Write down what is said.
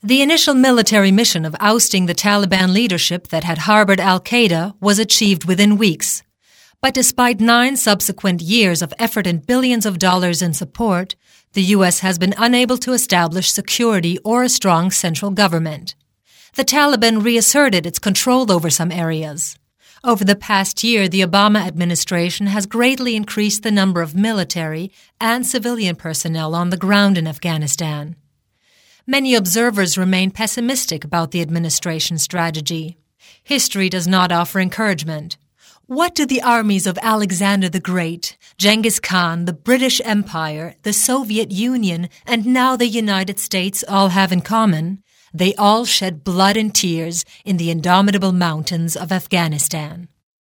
The initial military mission of ousting the Taliban leadership that had harbored al-Qaeda was achieved within weeks. But despite 9 subsequent years of effort and billions of dollars in support, the U.S. has been unable to establish security or a strong central government. The Taliban reasserted its control over some areas. Over the past year, the Obama administration has greatly increased the number of military and civilian personnel on the ground in Afghanistan. Many observers remain pessimistic about the administration's strategy. History does not offer encouragement. What do the armies of Alexander the Great, Genghis Khan, the British Empire, the Soviet Union, and now the United States all have in common? They all shed blood and tears in the indomitable mountains of Afghanistan.